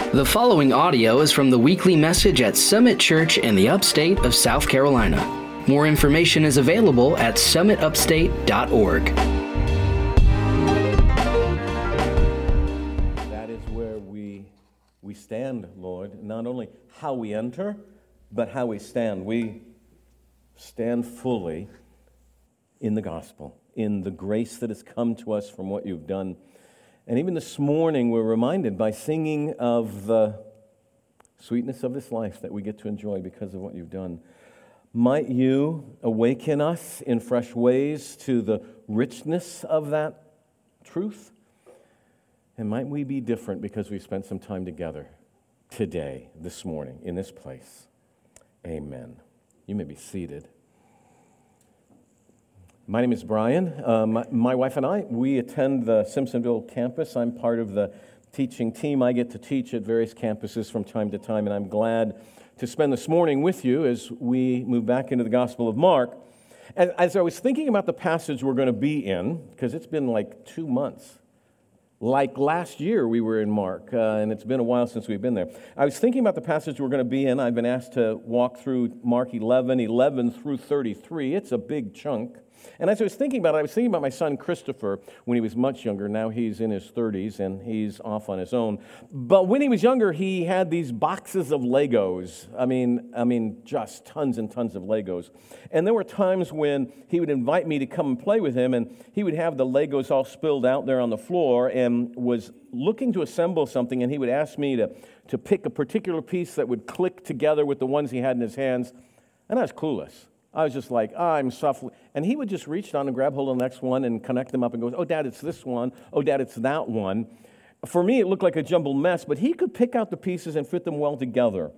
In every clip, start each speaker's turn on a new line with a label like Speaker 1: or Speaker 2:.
Speaker 1: The following audio is from the weekly message at Summit Church in the upstate of South Carolina. More information is available at summitupstate.org.
Speaker 2: That is where we stand, Lord. Not only how we enter, but how we stand. We stand fully in the gospel, in the grace that has come to us from what you've done. And even this morning, we're reminded by singing of the sweetness of this life that we get to enjoy because of what you've done. Might you awaken us in fresh ways to the richness of that truth? And might we be different because we spent some time together today, this morning, in this place. Amen. You may be seated. My name is Brian. My wife and I, we attend the Simpsonville campus. I'm part of the teaching team. I get to teach at various campuses from time to time, and I'm glad to spend this morning with you as we move back into the Gospel of Mark. And as I was thinking about the passage we're going to be in, because it's been like 2 months, like last year we were in Mark, and it's been a while since we've been there. I was thinking about the passage we're going to be in. I've been asked to walk through Mark 11 through 33. It's a big chunk. And as I was thinking about it, I was thinking about my son Christopher when he was much younger. Now he's in his 30s and he's off on his own. But when he was younger, he had these boxes of Legos. I mean, just tons and tons of Legos. And there were times when he would invite me to come and play with him, and he would have the Legos all spilled out there on the floor and was looking to assemble something, and he would ask me to pick a particular piece that would click together with the ones he had in his hands. And I was clueless. I was just like, I'm suffering. And he would just reach down and grab hold of the next one and connect them up and go, oh, Dad, it's this one. Oh, Dad, it's that one. For me, it looked like a jumbled mess, but he could pick out the pieces and fit them well together.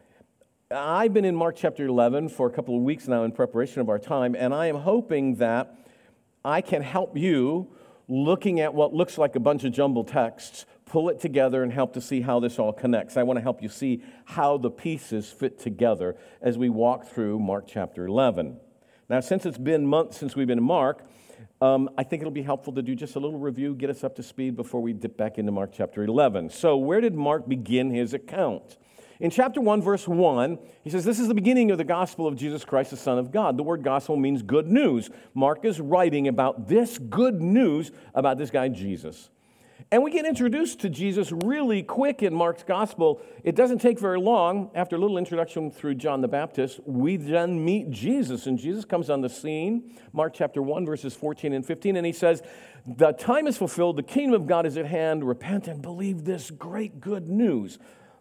Speaker 2: I've been in Mark chapter 11 for a couple of weeks now in preparation of our time, and I am hoping that I can help you looking at what looks like a bunch of jumbled texts, pull it together and help to see how this all connects. I want to help you see how the pieces fit together as we walk through Mark chapter 11. Now, since it's been months since we've been in Mark, I think it'll be helpful to do just a little review, get us up to speed before we dip back into Mark chapter 11. So where did Mark begin his account? In chapter 1, verse 1, he says, this is the beginning of the gospel of Jesus Christ, the Son of God. The word gospel means good news. Mark is writing about this good news about this guy, Jesus. And we get introduced to Jesus really quick in Mark's gospel. It doesn't take very long. After a little introduction through John the Baptist, we then meet Jesus. And Jesus comes on the scene, Mark chapter 1, verses 14 and 15. And he says, the time is fulfilled, the kingdom of God is at hand. Repent and believe this great good news.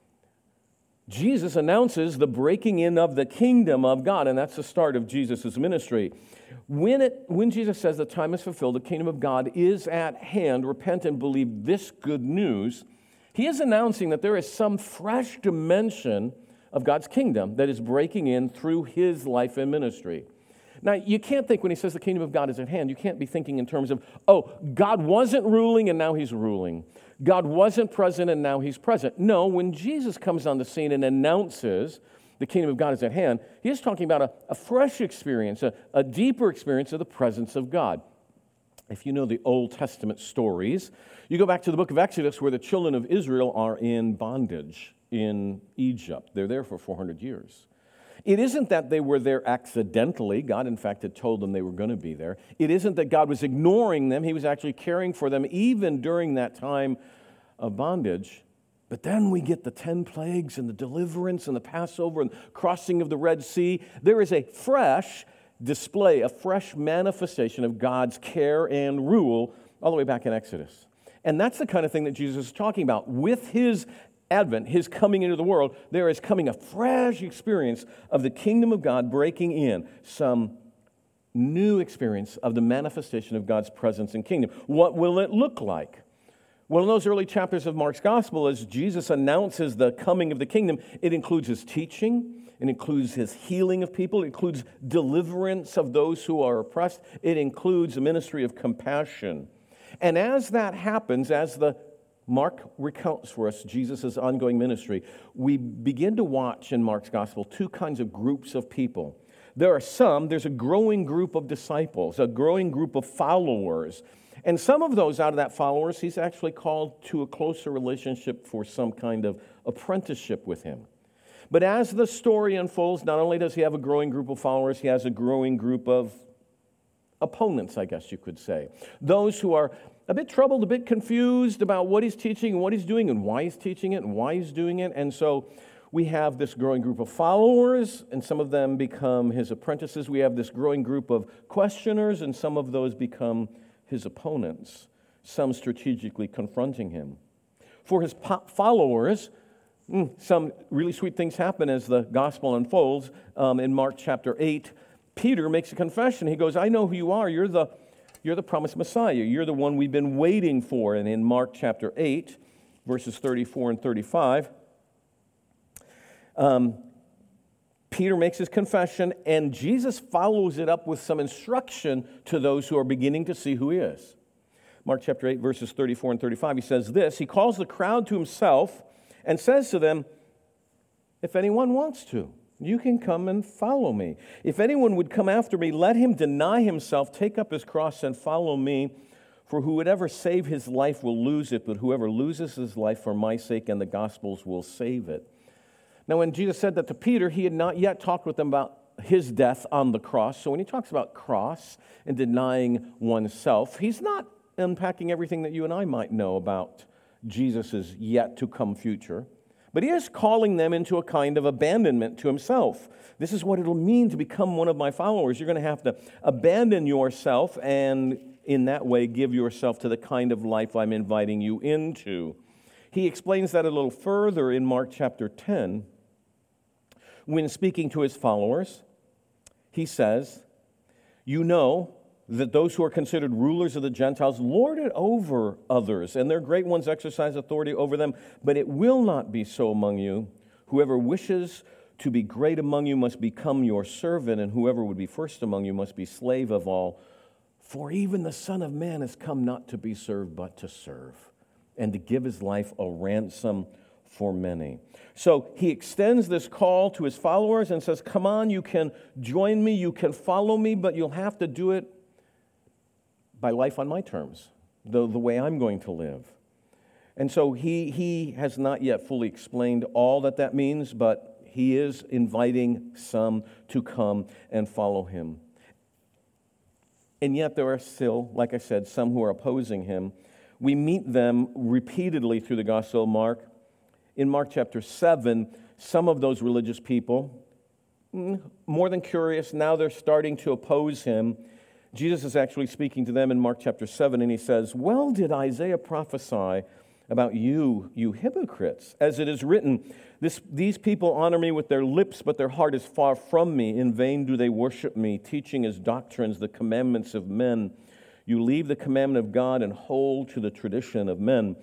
Speaker 2: Jesus announces the breaking in of the kingdom of God, and that's the start of Jesus' ministry. When Jesus says the time is fulfilled, the kingdom of God is at hand, repent and believe this good news, he is announcing that there is some fresh dimension of God's kingdom that is breaking in through his life and ministry. Now, you can't think when he says the kingdom of God is at hand, you can't be thinking in terms of, oh, God wasn't ruling and now he's ruling. God wasn't present and now he's present. No, when Jesus comes on the scene and announces the kingdom of God is at hand, he is talking about a fresh experience, a deeper experience of the presence of God. If you know the Old Testament stories, you go back to the book of Exodus where the children of Israel are in bondage in Egypt. They're there for 400 years. It isn't that they were there accidentally. God, in fact, had told them they were going to be there. It isn't that God was ignoring them. He was actually caring for them even during that time of bondage. But then we get the 10 plagues and the deliverance and the Passover and crossing of the Red Sea. There is a fresh display, a fresh manifestation of God's care and rule all the way back in Exodus. And that's the kind of thing that Jesus is talking about. With his Advent, his coming into the world, there is coming a fresh experience of the kingdom of God breaking in, some new experience of the manifestation of God's presence and kingdom. What will it look like? Well, in those early chapters of Mark's gospel, as Jesus announces the coming of the kingdom, it includes his teaching, it includes his healing of people, it includes deliverance of those who are oppressed, it includes a ministry of compassion. And as that happens, as Mark recounts for us Jesus' ongoing ministry, we begin to watch in Mark's gospel two kinds of groups of people. There's a growing group of disciples, a growing group of followers, And some of those out of that followers, he's actually called to a closer relationship for some kind of apprenticeship with him. But as the story unfolds, not only does he have a growing group of followers, he has a growing group of opponents, I guess you could say. Those who are a bit troubled, a bit confused about what he's teaching and what he's doing and why he's teaching it and why he's doing it. And so we have this growing group of followers, and some of them become his apprentices. We have this growing group of questioners, and some of those become his opponents, some strategically confronting him. For his followers, some really sweet things happen as the gospel unfolds. In Mark chapter 8, Peter makes a confession. He goes, I know who you are. You're the promised Messiah. You're the one we've been waiting for. And in Mark chapter 8, verses 34 and 35, Peter makes his confession, and Jesus follows it up with some instruction to those who are beginning to see who he is. Mark chapter 8, verses 34 and 35, he says this, he calls the crowd to himself and says to them, if anyone wants to, you can come and follow me. If anyone would come after me, let him deny himself, take up his cross, and follow me. For who would ever save his life will lose it, but whoever loses his life for my sake and the gospel's will save it. Now, when Jesus said that to Peter, he had not yet talked with them about his death on the cross. So when he talks about cross and denying oneself, he's not unpacking everything that you and I might know about Jesus' yet-to-come future. But he is calling them into a kind of abandonment to himself. This is what it'll mean to become one of my followers. You're going to have to abandon yourself and in that way give yourself to the kind of life I'm inviting you into. He explains that a little further in Mark chapter 10. When speaking to his followers, he says, you know that those who are considered rulers of the Gentiles lord it over others, and their great ones exercise authority over them, but it will not be so among you. Whoever wishes to be great among you must become your servant, and whoever would be first among you must be slave of all. For even the Son of Man has come not to be served, but to serve, and to give his life a ransom for many. So he extends this call to his followers and says, come on, you can join me, you can follow me, but you'll have to do it by life on my terms, the way I'm going to live. And so he has not yet fully explained all that means, but he is inviting some to come and follow him. And yet there are still, like I said, some who are opposing him. We meet them repeatedly through the Gospel of Mark. In Mark chapter 7, some of those religious people, more than curious, now they're starting to oppose him. Jesus is actually speaking to them in Mark chapter 7, and he says, well did Isaiah prophesy about you, you hypocrites, as it is written, these people honor me with their lips, but their heart is far from me. In vain do they worship me, teaching as doctrines the commandments of men. You leave the commandment of God and hold to the tradition of men.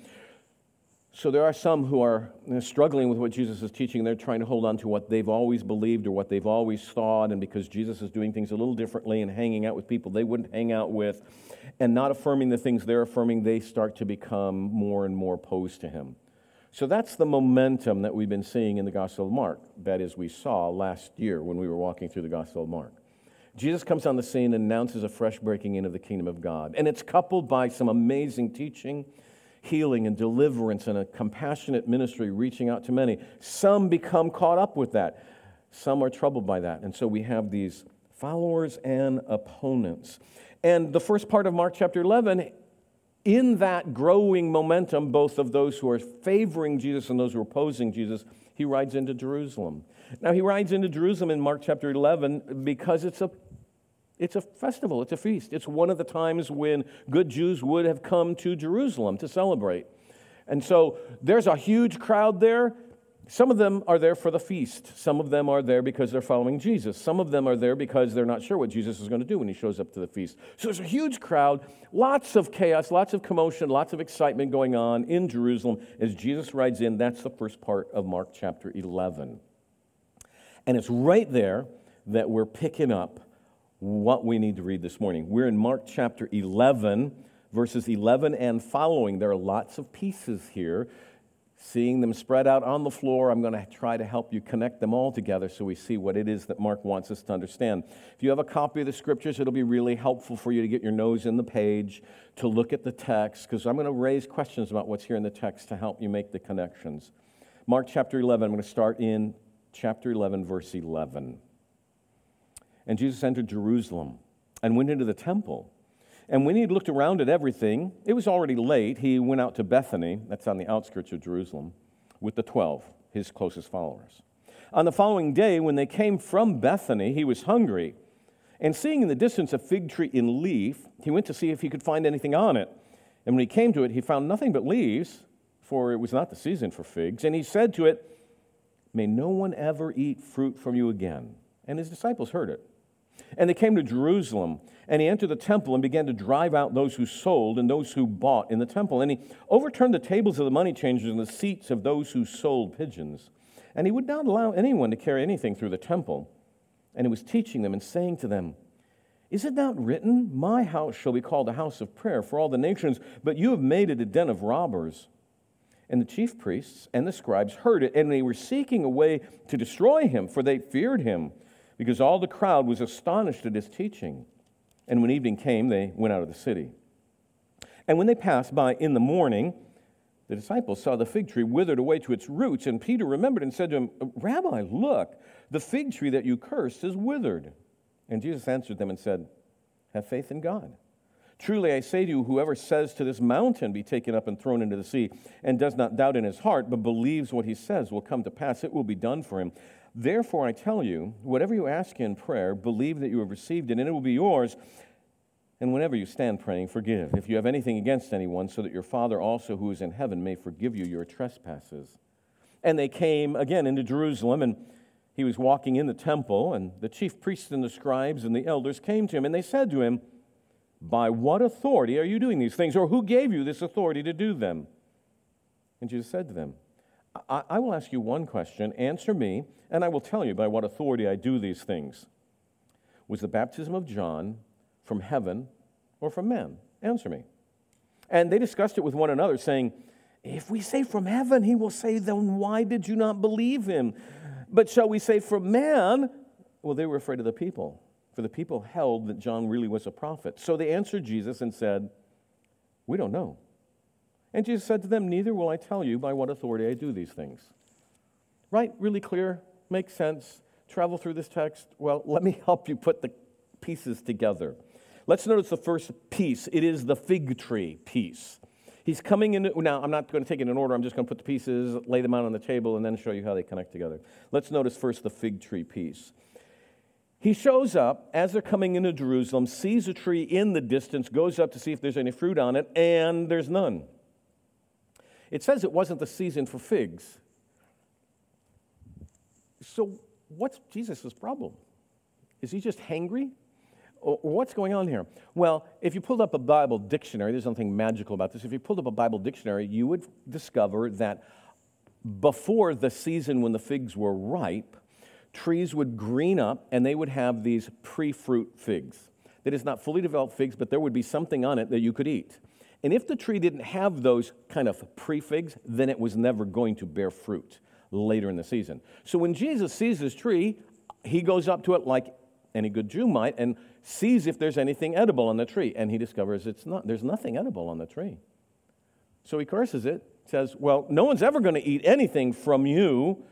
Speaker 2: So there are some who are struggling with what Jesus is teaching. They're trying to hold on to what they've always believed or what they've always thought, and because Jesus is doing things a little differently and hanging out with people they wouldn't hang out with and not affirming the things they're affirming, they start to become more and more opposed to him. So that's the momentum that we've been seeing in the Gospel of Mark. That is, we saw last year when we were walking through the Gospel of Mark. Jesus comes on the scene and announces a fresh breaking in of the kingdom of God. And it's coupled by some amazing teaching, healing and deliverance, and a compassionate ministry reaching out to many. Some become caught up with that. Some are troubled by that. And so we have these followers and opponents. And the first part of Mark chapter 11, in that growing momentum, both of those who are favoring Jesus and those who are opposing Jesus, he rides into Jerusalem. Now, he rides into Jerusalem in Mark chapter 11 because it's a festival, it's a feast. It's one of the times when good Jews would have come to Jerusalem to celebrate. And so there's a huge crowd there. Some of them are there for the feast. Some of them are there because they're following Jesus. Some of them are there because they're not sure what Jesus is going to do when he shows up to the feast. So there's a huge crowd, lots of chaos, lots of commotion, lots of excitement going on in Jerusalem as Jesus rides in. That's the first part of Mark chapter 11. And it's right there that we're picking up what we need to read this morning. We're in Mark chapter 11, verses 11 and following. There are lots of pieces here. Seeing them spread out on the floor, I'm going to try to help you connect them all together so we see what it is that Mark wants us to understand. If you have a copy of the Scriptures, it'll be really helpful for you to get your nose in the page, to look at the text, because I'm going to raise questions about what's here in the text to help you make the connections. Mark chapter 11, I'm going to start in chapter 11, verse 11. And Jesus entered Jerusalem and went into the temple. And when he had looked around at everything, it was already late. He went out to Bethany, that's on the outskirts of Jerusalem, with the 12, his closest followers. On the following day, when they came from Bethany, he was hungry. And seeing in the distance a fig tree in leaf, he went to see if he could find anything on it. And when he came to it, he found nothing but leaves, for it was not the season for figs. And he said to it, "May no one ever eat fruit from you again." And his disciples heard it. And they came to Jerusalem, and he entered the temple and began to drive out those who sold and those who bought in the temple. And he overturned the tables of the money changers and the seats of those who sold pigeons. And he would not allow anyone to carry anything through the temple. And he was teaching them and saying to them, "Is it not written, 'My house shall be called a house of prayer for all the nations,' but you have made it a den of robbers?" And the chief priests and the scribes heard it, and they were seeking a way to destroy him, for they feared him, because all the crowd was astonished at his teaching. And when evening came, they went out of the city. And when they passed by in the morning, the disciples saw the fig tree withered away to its roots. And Peter remembered and said to him, "Rabbi, look, the fig tree that you cursed is withered." And Jesus answered them and said, "Have faith in God. Truly I say to you, whoever says to this mountain, 'Be taken up and thrown into the sea,' and does not doubt in his heart, but believes what he says will come to pass, it will be done for him. Therefore I tell you, whatever you ask in prayer, believe that you have received it, and it will be yours. And whenever you stand praying, forgive, if you have anything against anyone, so that your Father also who is in heaven may forgive you your trespasses." And they came again into Jerusalem, and he was walking in the temple, and the chief priests and the scribes and the elders came to him, and they said to him, "By what authority are you doing these things, or who gave you this authority to do them?" And Jesus said to them, I will ask you one question, answer me, and I will tell you by what authority I do these things. Was the baptism of John from heaven or from man? Answer me." And they discussed it with one another, saying, "If we say from heaven, he will say, 'Then why did you not believe him?' But shall we say from man?" Well, they were afraid of the people, for the people held that John really was a prophet. So they answered Jesus and said, "We don't know." And Jesus said to them, "Neither will I tell you by what authority I do these things." Right? Really clear? Makes sense? Travel through this text? Well, let me help you put the pieces together. Let's notice the first piece. It is the fig tree piece. He's coming in. Now, I'm not going to take it in order. I'm just going to put the pieces, lay them out on the table, and then show you how they connect together. Let's notice first the fig tree piece. He shows up as they're coming into Jerusalem, sees a tree in the distance, goes up to see if there's any fruit on it, and there's none. It says it wasn't the season for figs. So what's Jesus' problem? Is he just hangry? Or what's going on here? Well, if you pulled up a Bible dictionary, there's nothing magical about this. If you pulled up a Bible dictionary, you would discover that before the season when the figs were ripe, trees would green up and they would have these pre-fruit figs. That is not fully developed figs, but there would be something on it that you could eat. And if the tree didn't have those kind of pre-figs, then it was never going to bear fruit later in the season. So when Jesus sees this tree, he goes up to it like any good Jew might and sees if there's anything edible on the tree. And he discovers there's nothing edible on the tree. So he curses it, says, "Well, no one's ever going to eat anything from you.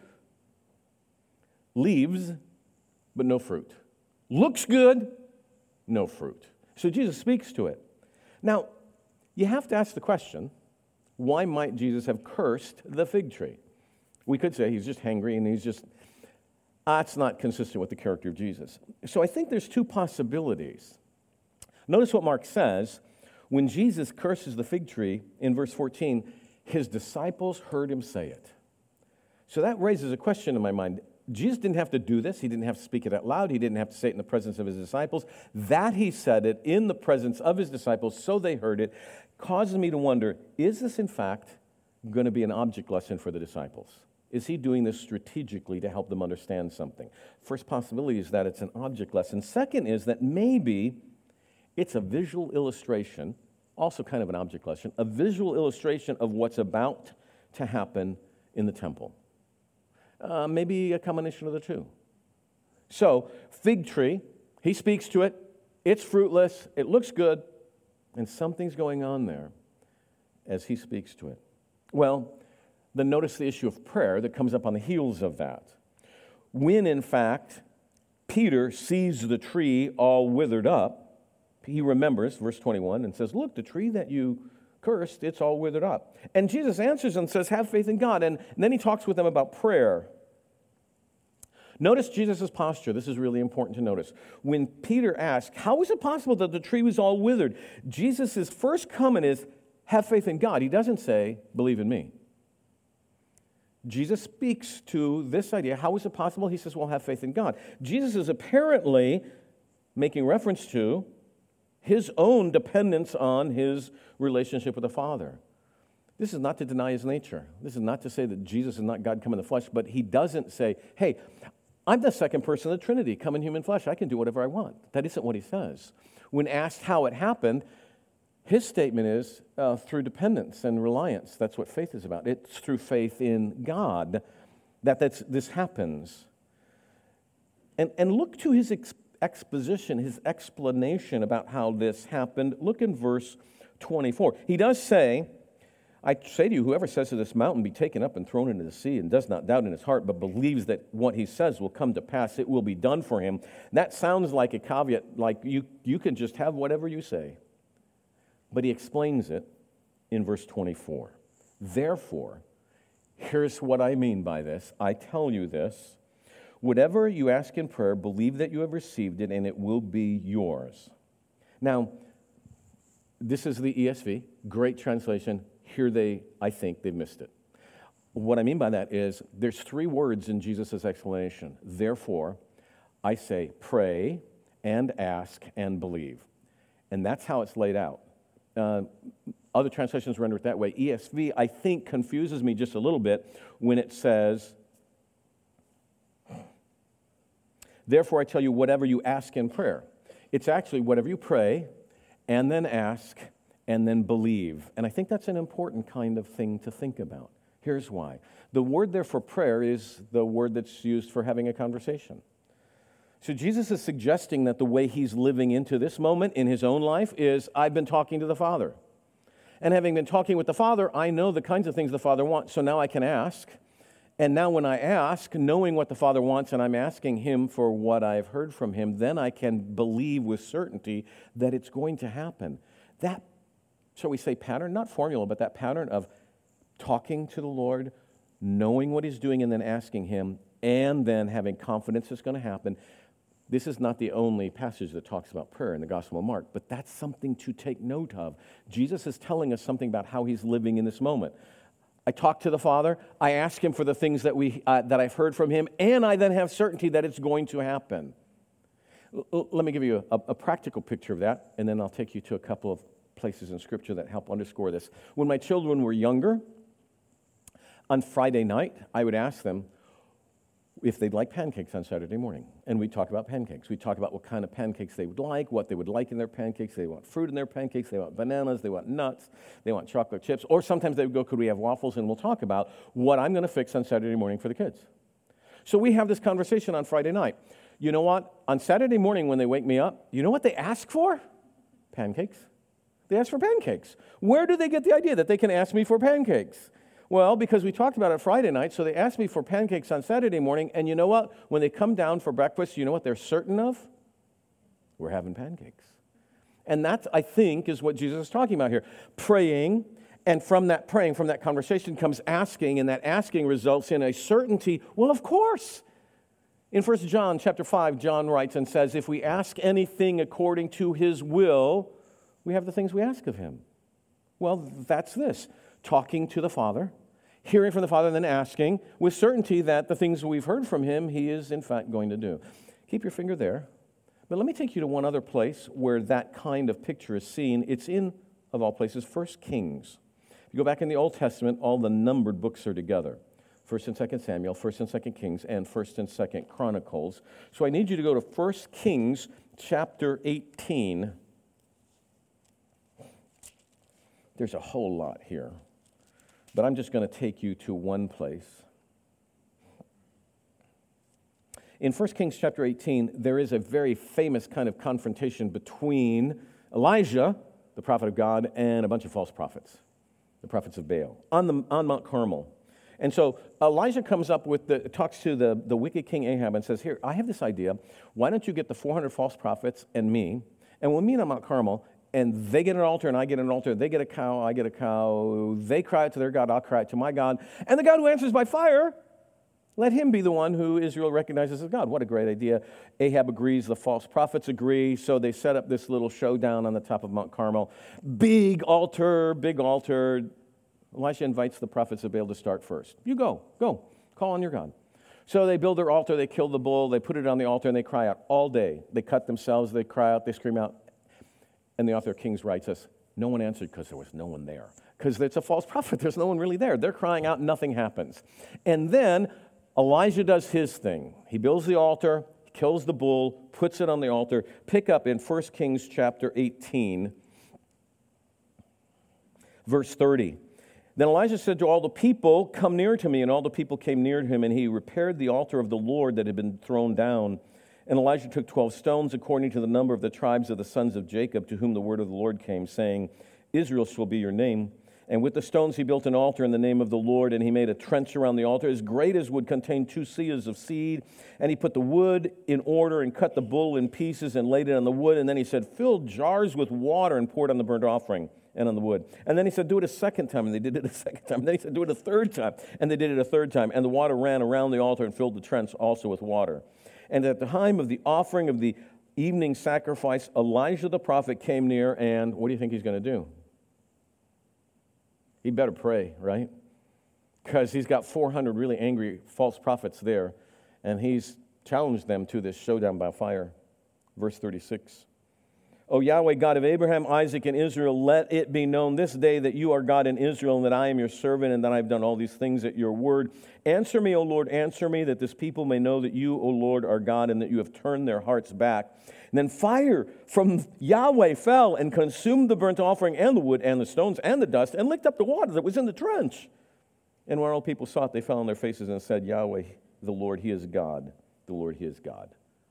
Speaker 2: Leaves, but no fruit. Looks good, no fruit." So Jesus speaks to it. Now, you have to ask the question, why might Jesus have cursed the fig tree? We could say he's just hangry and that's not consistent with the character of Jesus. So I think there's two possibilities. Notice what Mark says. When Jesus curses the fig tree, in verse 14, his disciples heard him say it. So that raises a question in my mind. Jesus didn't have to do this. He didn't have to speak it out loud. He didn't have to say it in the presence of his disciples. That he said it in the presence of his disciples, so they heard it, causes me to wonder, is this in fact going to be an object lesson for the disciples? Is he doing this strategically to help them understand something? First possibility is that it's an object lesson. Second is that maybe it's a visual illustration, also kind of an object lesson, a visual illustration of what's about to happen in the temple. Maybe a combination of the two. So, fig tree, he speaks to it. It's fruitless. It looks good. And something's going on there as he speaks to it. Well, then notice the issue of prayer that comes up on the heels of that. When, in fact, Peter sees the tree all withered up, he remembers, verse 21, and says, look, the tree that you cursed, it's all withered up. And Jesus answers and says, have faith in God. And then he talks with them about prayer. Notice Jesus' posture. This is really important to notice. When Peter asks, how is it possible that the tree was all withered? Jesus' first comment is, have faith in God. He doesn't say, believe in me. Jesus speaks to this idea. How is it possible? He says, well, have faith in God. Jesus is apparently making reference to his own dependence on his relationship with the Father. This is not to deny his nature. This is not to say that Jesus is not God come in the flesh, but he doesn't say, hey, I'm the second person of the Trinity, come in human flesh. I can do whatever I want. That isn't what he says. When asked how it happened, his statement is through dependence and reliance. That's what faith is about. It's through faith in God that this happens. And look to his exposition, his explanation about how this happened. Look in verse 24. He does say, I say to you, whoever says to this mountain, be taken up and thrown into the sea, and does not doubt in his heart, but believes that what he says will come to pass, it will be done for him. That sounds like a caveat, like you can just have whatever you say. But he explains it in verse 24. Therefore, here's what I mean by this. I tell you this. Whatever you ask in prayer, believe that you have received it, and it will be yours. Now, this is the ESV. Great translation. Here I think they've missed it. What I mean by that is there's 3 words in Jesus' explanation. Therefore, I say pray and ask and believe. And that's how it's laid out. Other translations render it that way. ESV, I think, confuses me just a little bit when it says, therefore I tell you, whatever you ask in prayer. It's actually whatever you pray, and then ask, and then believe. And I think that's an important kind of thing to think about. Here's why. The word there for prayer is the word that's used for having a conversation. So Jesus is suggesting that the way he's living into this moment in his own life is, I've been talking to the Father. And having been talking with the Father, I know the kinds of things the Father wants, so now I can ask. And now when I ask, knowing what the Father wants, and I'm asking him for what I've heard from him, then I can believe with certainty that it's going to happen. That, shall we say, pattern, not formula, but that pattern of talking to the Lord, knowing what he's doing, and then asking him, and then having confidence it's going to happen. This is not the only passage that talks about prayer in the Gospel of Mark, but that's something to take note of. Jesus is telling us something about how he's living in this moment. I talk to the Father, I ask him for the things that I've heard from him, and I then have certainty that it's going to happen. Let me give you a practical picture of that, and then I'll take you to a couple of places in Scripture that help underscore this. When my children were younger, on Friday night, I would ask them if they'd like pancakes on Saturday morning. And we'd talk about pancakes. We'd talk about what kind of pancakes they would like, what they would like in their pancakes. They want fruit in their pancakes. They want bananas. They want nuts. They want chocolate chips. Or sometimes they would go, could we have waffles? And we'll talk about what I'm going to fix on Saturday morning for the kids. So we have this conversation on Friday night. You know what? On Saturday morning when they wake me up, you know what they ask for? Pancakes. They ask for pancakes. Where do they get the idea that they can ask me for pancakes? Well, because we talked about it Friday night, so they asked me for pancakes on Saturday morning, and you know what? When they come down for breakfast, you know what they're certain of? We're having pancakes. And that, I think, is what Jesus is talking about here. Praying, and from that praying, from that conversation comes asking, and that asking results in a certainty. Well, of course. In 1 John chapter 5, John writes and says, if we ask anything according to his will, we have the things we ask of him. Well, that's this. Talking to the Father, hearing from the Father, and then asking with certainty that the things we've heard from him, he is in fact going to do. Keep your finger there. But let me take you to one other place where that kind of picture is seen. It's in, of all places, 1 Kings. If you go back in the Old Testament, all the numbered books are together. 1 and 2 Samuel, 1 and 2 Kings, and 1 and 2 Chronicles. So I need you to go to 1 Kings chapter 18. There's a whole lot here. but I'm just going to take you to one place. In 1 Kings chapter 18, there is a very famous kind of confrontation between Elijah, the prophet of God, and a bunch of false prophets, the prophets of Baal, on Mount Carmel. And so Elijah comes up talks to the wicked king Ahab and says, here, I have this idea. Why don't you get the 400 false prophets and me, and we'll meet on Mount Carmel, and they get an altar and I get an altar. They get a cow, I get a cow. They cry out to their God, I'll cry out to my God. And the God who answers by fire, let him be the one who Israel recognizes as God. What a great idea. Ahab agrees, the false prophets agree, so they set up this little showdown on the top of Mount Carmel. Big altar. Elisha invites the prophets of Baal to start first. You go, call on your God. So they build their altar, they kill the bull, they put it on the altar, and they cry out all day. They cut themselves, they cry out, they scream out. And the author of Kings writes us, no one answered because there was no one there. Because it's a false prophet, there's no one really there. They're crying out, nothing happens. And then Elijah does his thing. He builds the altar, kills the bull, puts it on the altar. Pick up in 1 Kings chapter 18, verse 30. Then Elijah said to all the people, come near to me. And all the people came near to him, and he repaired the altar of the Lord that had been thrown down. And Elijah took 12 stones according to the number of the tribes of the sons of Jacob, to whom the word of the Lord came, saying, Israel shall be your name. And with the stones he built an altar in the name of the Lord, and he made a trench around the altar as great as would contain 2 seahs of seed. And he put the wood in order and cut the bull in pieces and laid it on the wood. And then he said, fill jars with water and pour it on the burnt offering and on the wood. And then he said, do it a second time. And they did it a second time. And then he said, do it a third time. And they did it a third time. And the water ran around the altar and filled the trench also with water. And at the time of the offering of the evening sacrifice, Elijah the prophet came near, and what do you think he's going to do? He better pray, right? Because he's got 400 really angry false prophets there, and he's challenged them to this showdown by fire. Verse 36. O Yahweh, God of Abraham, Isaac, and Israel, let it be known this day that you are God in Israel, and that I am your servant, and that I have done all these things at your word. Answer me, O Lord, answer me, that this people may know that you, O Lord, are God, and that you have turned their hearts back. And then fire from Yahweh fell and consumed the burnt offering and the wood and the stones and the dust and licked up the water that was in the trench. And when all people saw it, they fell on their faces and said, Yahweh, the Lord, He is God. The Lord, He is God.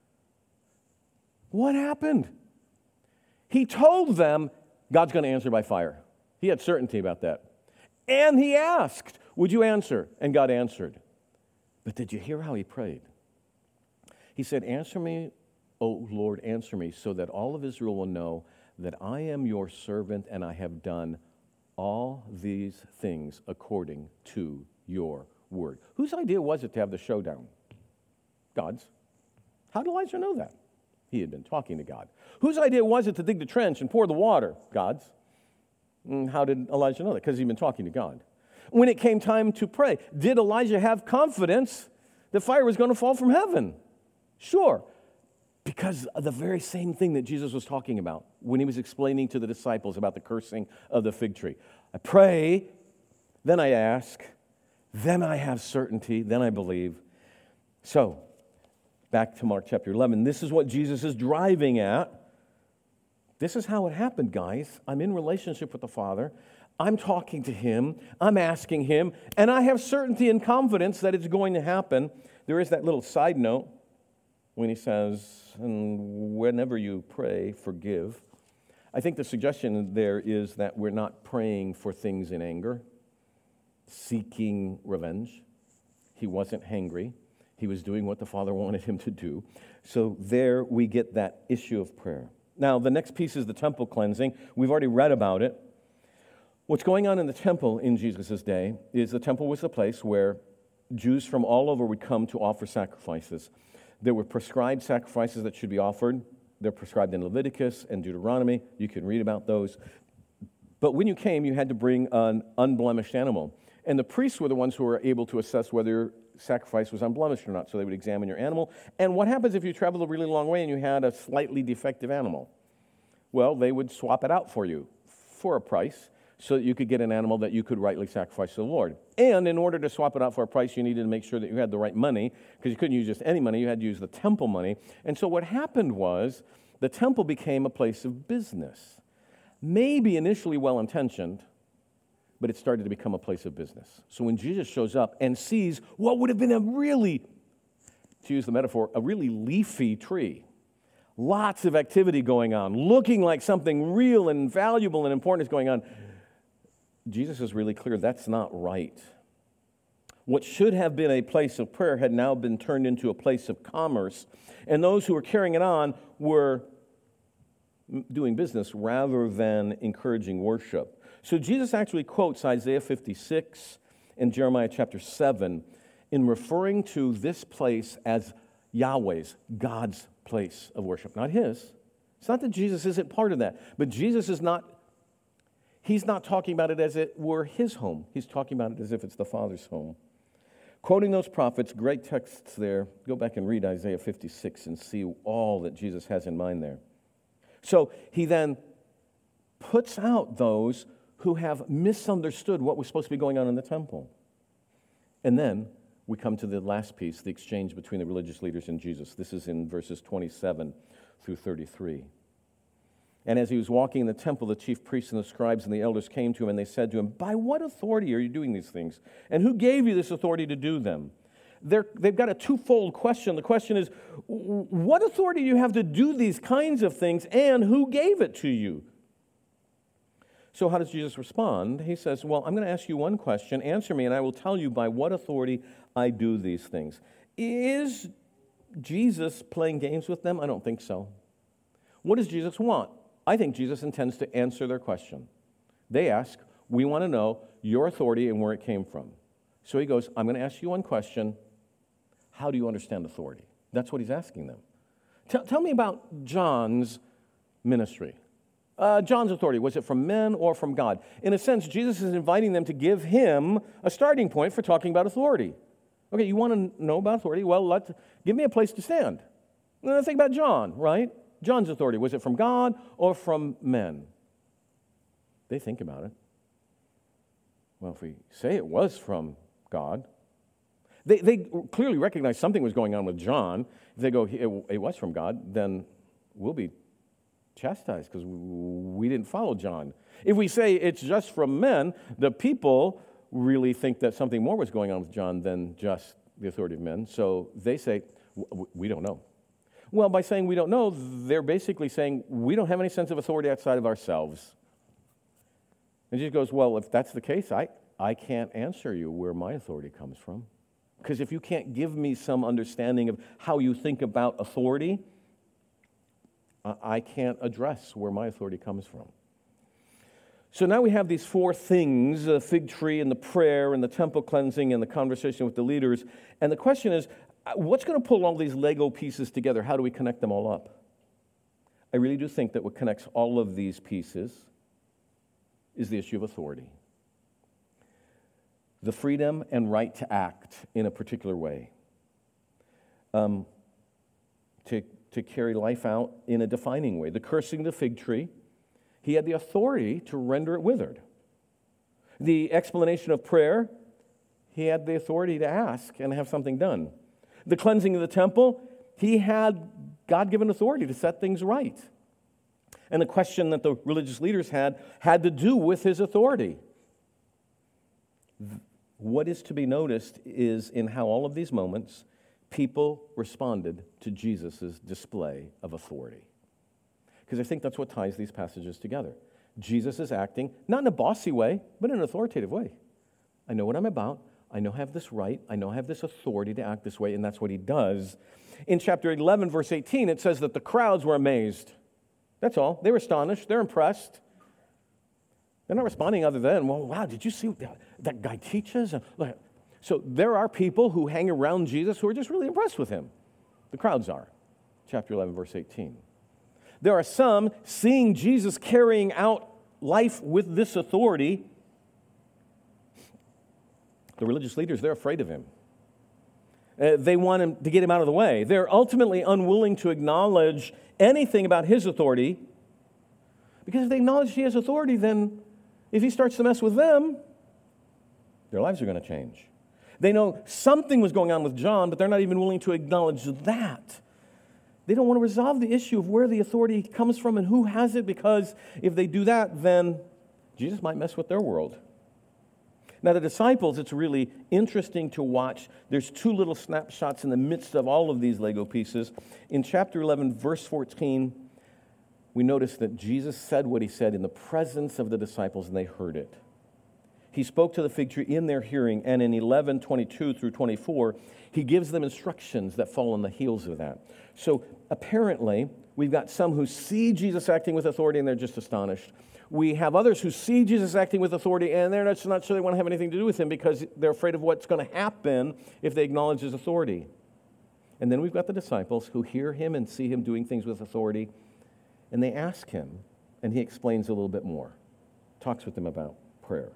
Speaker 2: What happened? He told them God's going to answer by fire. He had certainty about that. And he asked, would you answer? And God answered. But did you hear how he prayed? He said, answer me, O Lord, answer me, so that all of Israel will know that I am your servant and I have done all these things according to your word. Whose idea was it to have the showdown? God's. How did Elijah know that? He had been talking to God. Whose idea was it to dig the trench and pour the water? God's. How did Elijah know that? Because he'd been talking to God. When it came time to pray, did Elijah have confidence that fire was going to fall from heaven? Sure. Because of the very same thing that Jesus was talking about when he was explaining to the disciples about the cursing of the fig tree. I pray, then I ask, then I have certainty, then I believe. So, back to Mark chapter 11. This is what Jesus is driving at. This is how it happened, guys. I'm in relationship with the Father. I'm talking to Him. I'm asking Him. And I have certainty and confidence that it's going to happen. There is that little side note when He says, and whenever you pray, forgive. I think the suggestion there is that we're not praying for things in anger, seeking revenge. He wasn't hangry. He was doing what the Father wanted him to do. So there we get that issue of prayer. Now, the next piece is the temple cleansing. We've already read about it. What's going on in the temple in Jesus' day is the temple was the place where Jews from all over would come to offer sacrifices. There were prescribed sacrifices that should be offered. They're prescribed in Leviticus and Deuteronomy. You can read about those. But when you came, you had to bring an unblemished animal. And the priests were the ones who were able to assess whether sacrifice was unblemished or not. So they would examine your animal. And what happens if you traveled a really long way and you had a slightly defective animal? Well, they would swap it out for you for a price so that you could get an animal that you could rightly sacrifice to the Lord. And in order to swap it out for a price, you needed to make sure that you had the right money, because you couldn't use just any money. You had to use the temple money. And so what happened was the temple became a place of business. Maybe initially well-intentioned, but it started to become a place of business. So when Jesus shows up and sees what would have been a really, to use the metaphor, a really leafy tree, lots of activity going on, looking like something real and valuable and important is going on, Jesus is really clear that's not right. What should have been a place of prayer had now been turned into a place of commerce, and those who were carrying it on were doing business rather than encouraging worship. So Jesus actually quotes Isaiah 56 and Jeremiah chapter 7 in referring to this place as Yahweh's, God's place of worship, not his. It's not that Jesus isn't part of that, but Jesus is not, he's not talking about it as it were his home. He's talking about it as if it's the Father's home. Quoting those prophets, great texts there. Go back and read Isaiah 56 and see all that Jesus has in mind there. So he then puts out those who have misunderstood what was supposed to be going on in the temple. And then we come to the last piece, the exchange between the religious leaders and Jesus. This is in verses 27 through 33. And as he was walking in the temple, the chief priests and the scribes and the elders came to him, and they said to him, "By what authority are you doing these things? And who gave you this authority to do them?" They've got a twofold question. The question is, what authority do you have to do these kinds of things, and who gave it to you? So how does Jesus respond? He says, well, I'm going to ask you one question. Answer me, and I will tell you by what authority I do these things. Is Jesus playing games with them? I don't think so. What does Jesus want? I think Jesus intends to answer their question. They ask, we want to know your authority and where it came from. So he goes, I'm going to ask you one question. How do you understand authority? That's what he's asking them. Tell me about John's ministry. John's authority, was it from men or from God? In a sense, Jesus is inviting them to give him a starting point for talking about authority. Okay, you want to know about authority? Well, give me a place to stand. Now think about John, right? John's authority, was it from God or from men? They think about it. Well, if we say it was from God, they clearly recognize something was going on with John. If they go, it was from God, then we'll be chastised because we didn't follow John. If we say it's just from men, the people really think that something more was going on with John than just the authority of men. So they say, we don't know. Well, by saying we don't know, they're basically saying we don't have any sense of authority outside of ourselves. And Jesus goes, well, if that's the case, I can't answer you where my authority comes from. Because if you can't give me some understanding of how you think about authority, I can't address where my authority comes from. So now we have these four things, the fig tree and the prayer and the temple cleansing and the conversation with the leaders. And the question is, what's going to pull all these Lego pieces together? How do we connect them all up? I really do think that what connects all of these pieces is the issue of authority. The freedom and right to act in a particular way. To carry life out in a defining way. The cursing the fig tree, he had the authority to render it withered. The explanation of prayer, he had the authority to ask and have something done. The cleansing of the temple, he had God-given authority to set things right. And the question that the religious leaders had to do with his authority. What is to be noticed is in how all of these moments, people responded to Jesus' display of authority. Because I think that's what ties these passages together. Jesus is acting, not in a bossy way, but in an authoritative way. I know what I'm about. I know I have this right. I know I have this authority to act this way, and that's what he does. In chapter 11, verse 18, it says that the crowds were amazed. That's all. They were astonished. They're impressed. They're not responding other than, well, wow, did you see what that guy teaches? So there are people who hang around Jesus who are just really impressed with him. The crowds are. Chapter 11, verse 18. There are some seeing Jesus carrying out life with this authority. The religious leaders, they're afraid of him. They want him to get him out of the way. They're ultimately unwilling to acknowledge anything about his authority, because if they acknowledge he has authority, then if he starts to mess with them, their lives are going to change. They know something was going on with John, but they're not even willing to acknowledge that. They don't want to resolve the issue of where the authority comes from and who has it, because if they do that, then Jesus might mess with their world. Now, the disciples, it's really interesting to watch. There's two little snapshots in the midst of all of these Lego pieces. In chapter 11, verse 14, we notice that Jesus said what he said in the presence of the disciples, and they heard it. He spoke to the fig tree in their hearing, and in 11:22 through 24, he gives them instructions that fall on the heels of that. So apparently, we've got some who see Jesus acting with authority, and they're just astonished. We have others who see Jesus acting with authority, and they're not sure they want to have anything to do with him because they're afraid of what's going to happen if they acknowledge his authority. And then we've got the disciples who hear him and see him doing things with authority, and they ask him, and he explains a little bit more, talks with them about prayer.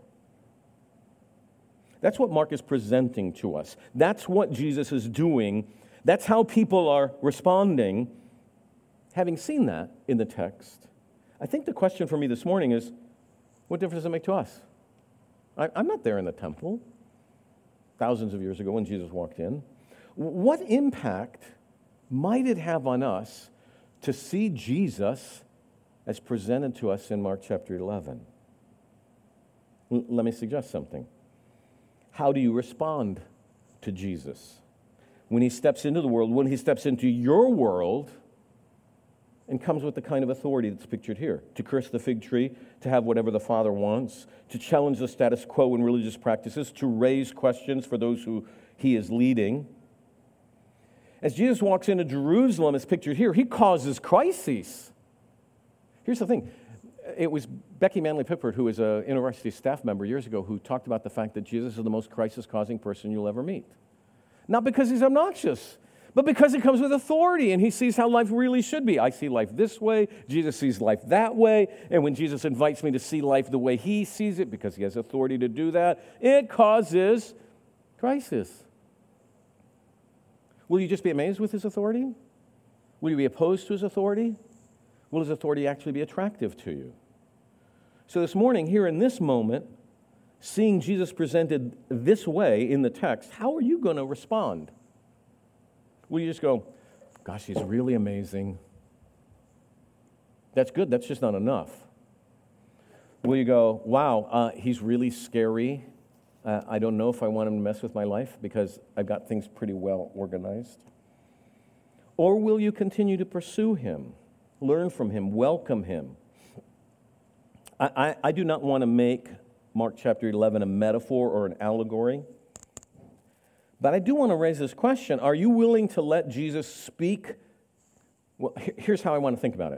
Speaker 2: That's what Mark is presenting to us. That's what Jesus is doing. That's how people are responding. Having seen that in the text, I think the question for me this morning is, what difference does it make to us? I'm not there in the temple thousands of years ago when Jesus walked in. What impact might it have on us to see Jesus as presented to us in Mark chapter 11? Let me suggest something. How do you respond to Jesus? When he steps into the world, when he steps into your world, and comes with the kind of authority that's pictured here. To curse the fig tree, to have whatever the Father wants, to challenge the status quo in religious practices, to raise questions for those who he is leading. As Jesus walks into Jerusalem, as pictured here, he causes crises. Here's the thing. It was Becky Manley Pippert, who was a university staff member years ago, who talked about the fact that Jesus is the most crisis-causing person you'll ever meet. Not because he's obnoxious, but because he comes with authority and he sees how life really should be. I see life this way, Jesus sees life that way, and when Jesus invites me to see life the way he sees it, because he has authority to do that, it causes crisis. Will you just be amazed with his authority? Will you be opposed to his authority? Will his authority actually be attractive to you? So this morning, here in this moment, seeing Jesus presented this way in the text, how are you going to respond? Will you just go, gosh, he's really amazing? That's good, that's just not enough. Will you go, wow, he's really scary. I don't know if I want him to mess with my life because I've got things pretty well organized. Or will you continue to pursue him, learn from him, welcome him? I do not want to make Mark chapter 11 a metaphor or an allegory. But I do want to raise this question. Are you willing to let Jesus speak? Well, here's how I want to think about it.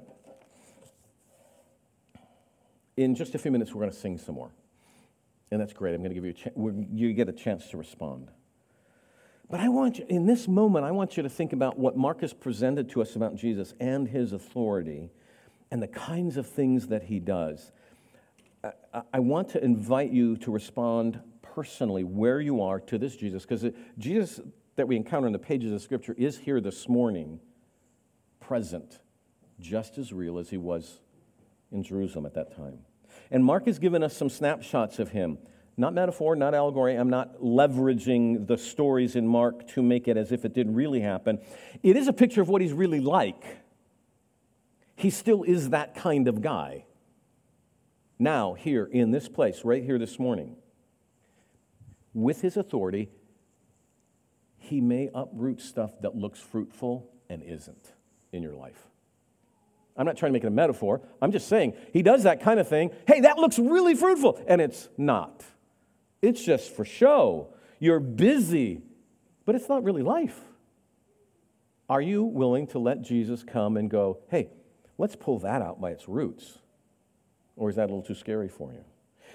Speaker 2: In just a few minutes, we're going to sing some more. And that's great. I'm going to give you you get a chance to respond. But I want you, in this moment, I want you to think about what Mark has presented to us about Jesus and his authority and the kinds of things that he does. I want to invite you to respond personally where you are to this Jesus, because Jesus that we encounter in the pages of Scripture is here this morning, present, just as real as he was in Jerusalem at that time. And Mark has given us some snapshots of him. Not metaphor, not allegory. I'm not leveraging the stories in Mark to make it as if it didn't really happen. It is a picture of what he's really like. He still is that kind of guy. Now, here in this place, right here this morning, with his authority, he may uproot stuff that looks fruitful and isn't in your life. I'm not trying to make it a metaphor. I'm just saying he does that kind of thing. Hey, that looks really fruitful, and it's not. It's just for show. You're busy, but it's not really life. Are you willing to let Jesus come and go, hey, let's pull that out by its roots? Or is that a little too scary for you?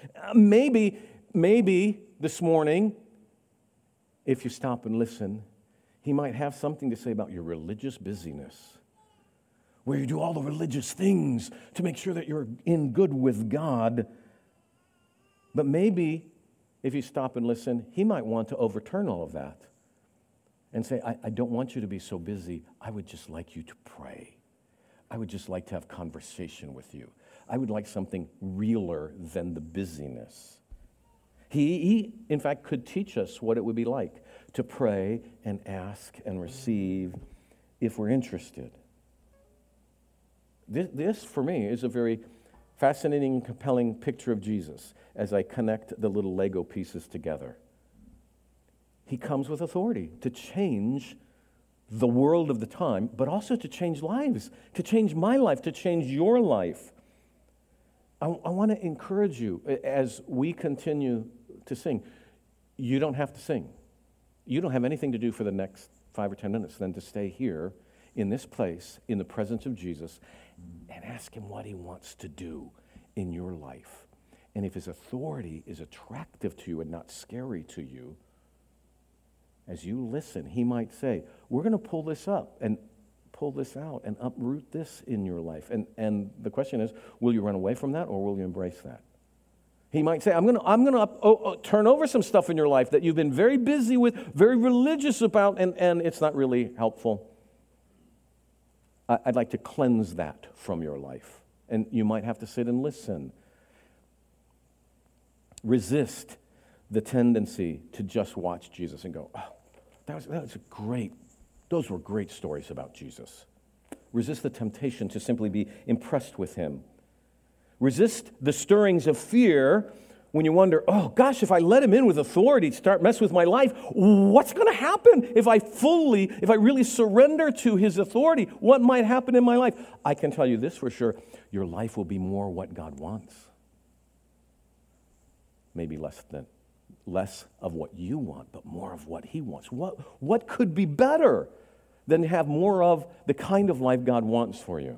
Speaker 2: Maybe this morning, if you stop and listen, he might have something to say about your religious busyness, where you do all the religious things to make sure that you're in good with God. But maybe if you stop and listen, he might want to overturn all of that and say, I don't want you to be so busy. I would just like you to pray. I would just like to have conversation with you. I would like something realer than the busyness. He, in fact, could teach us what it would be like to pray and ask and receive if we're interested. This, for me, is a very fascinating and compelling picture of Jesus as I connect the little Lego pieces together. He comes with authority to change the world of the time, but also to change lives, to change my life, to change your life. I want to encourage you as we continue to sing. You don't have to sing. You don't have anything to do for the next 5 or 10 minutes than to stay here in this place, in the presence of Jesus, and ask him what he wants to do in your life. And if his authority is attractive to you and not scary to you, as you listen, he might say, we're going to pull this up and pull this out and uproot this in your life. And the question is, will you run away from that or will you embrace that? He might say, I'm going to turn over some stuff in your life that you've been very busy with, very religious about, and it's not really helpful. I'd like to cleanse that from your life. And you might have to sit and listen. Resist the tendency to just watch Jesus and go, oh, those were great stories about Jesus. Resist the temptation to simply be impressed with him. Resist the stirrings of fear when you wonder, oh gosh, if I let him in with authority to start messing with my life, what's going to happen if I really surrender to his authority? What might happen in my life? I can tell you this for sure, your life will be more what God wants. Maybe less of what you want, but more of what he wants. What could be better than to have more of the kind of life God wants for you?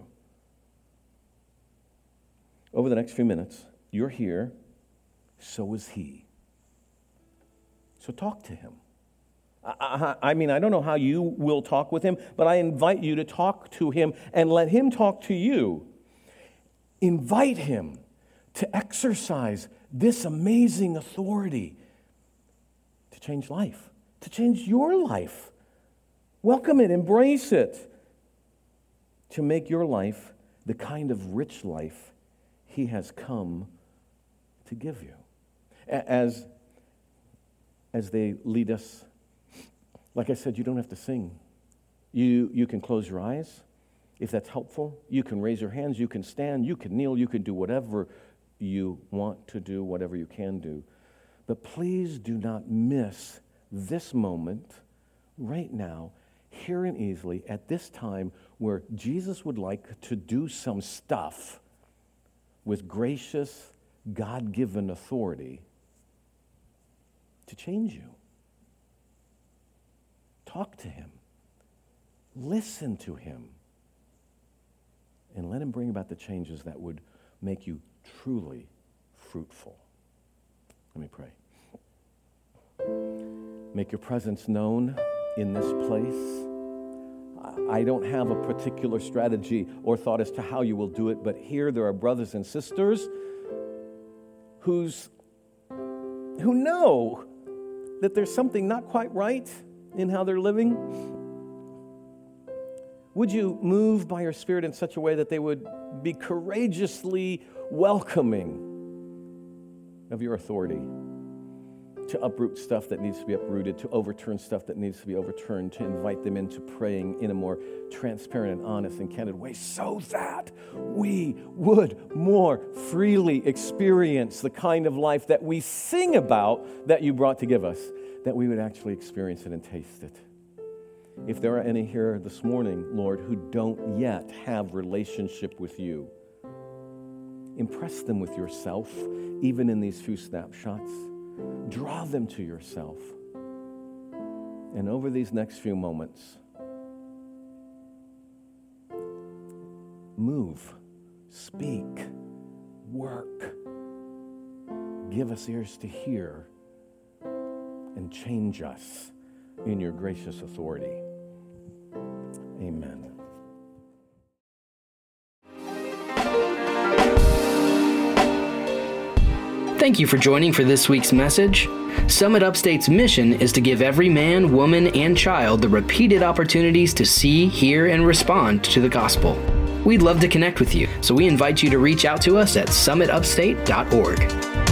Speaker 2: Over the next few minutes, you're here, so is he. So talk to him. I don't know how you will talk with him, but I invite you to talk to him and let him talk to you. Invite him to exercise this amazing authority to change life, to change your life. Welcome it, embrace it, to make your life the kind of rich life he has come to give you. As they lead us, like I said, you don't have to sing. You can close your eyes, if that's helpful. You can raise your hands, you can stand, you can kneel, you can do whatever you want to do, whatever you can do. But please do not miss this moment right now, here and easily, at this time where Jesus would like to do some stuff with gracious, God-given authority to change you. Talk to him. Listen to him. And let him bring about the changes that would make you truly fruitful. Let me pray. Make your presence known in this place. I don't have a particular strategy or thought as to how you will do it, but here there are brothers and sisters who know that there's something not quite right in how they're living. Would you move by your Spirit in such a way that they would be courageously welcoming of your authority to uproot stuff that needs to be uprooted, to overturn stuff that needs to be overturned, to invite them into praying in a more transparent and honest and candid way so that we would more freely experience the kind of life that we sing about that you brought to give us, that we would actually experience it and taste it. If there are any here this morning, Lord, who don't yet have relationship with you, impress them with yourself, even in these few snapshots. Draw them to yourself. And over these next few moments, move, speak, work. Give us ears to hear and change us in your gracious authority. Amen.
Speaker 1: Thank you for joining for this week's message. Summit Upstate's mission is to give every man, woman, and child the repeated opportunities to see, hear, and respond to the gospel. We'd love to connect with you, so we invite you to reach out to us at summitupstate.org.